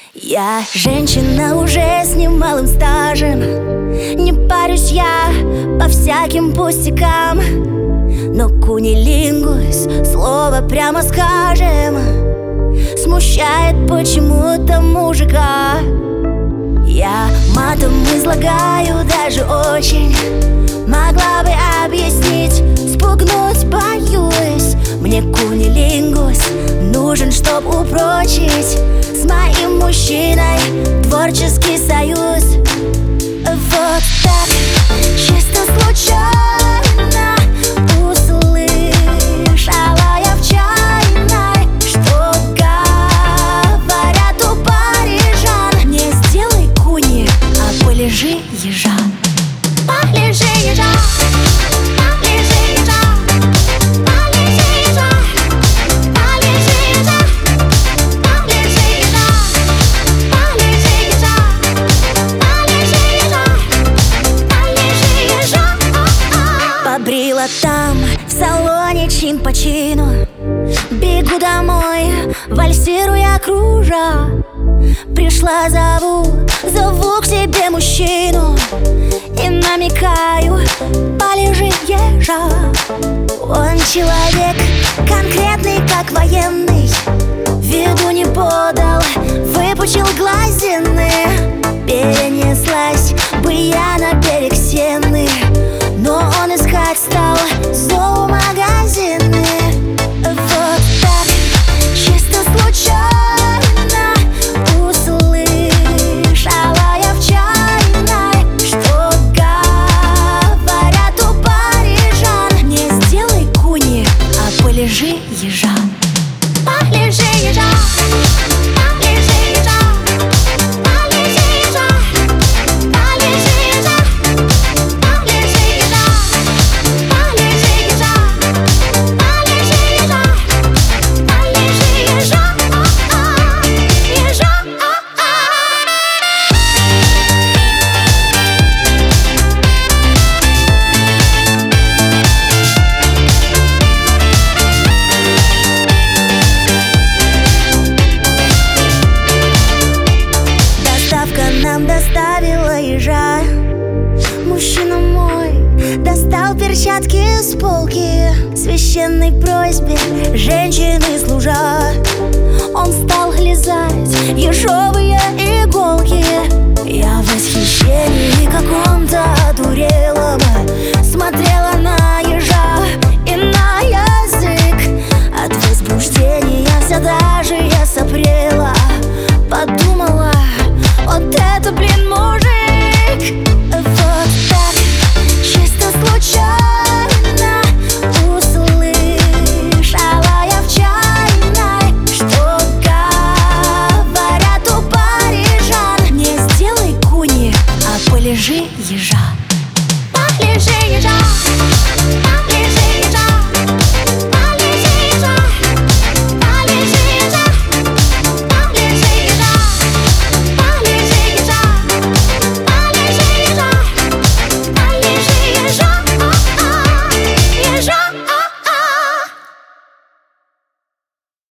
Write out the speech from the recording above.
Я женщина уже с немалым стажем. Не парюсь я по всяким пустякам, но кунилингус, слово прямо скажем, смущает почему-то мужика. Я матом излагаю даже очень, могла бы объяснить, спугнуть боюсь. Мне кунилингус нужен, чтоб упрочить с моим мужчиной творческий союз. Вот так, чисто случайно услышала я в чайной, что говорят у парижан: не сделай куни, а полежи ежа. Полежи ежа, полежи ежа, полежи ежа, полежи ежа, полежи ежа, полежи ежа, полежи ежа, полежи ежа. Побрила там в салоне чин по чину, бегу домой, вальсируя кружа. Пришла, зову к себе мужчину и намекаю: полежи ежа. Он человек конкретный, как военный, виду не подал, выпучил глазины. Перенеслась бы я на берег Сены, но он искать стал зоомагазины. Вот так, чисто случайно услышала я в чайной, что говорят у парижан: не сделай куни, а полежи ежа. Полежи ежа, полежи ежа, полежи ежа, полежи ежа, полежи ежа, полежи ежа, полежи ежа, полежи ежа, ежа. Доставка нам доставила ежа. Мужчина мой достал перчатки с полки, священной просьбе женщины служа. Он стал лизать ежовый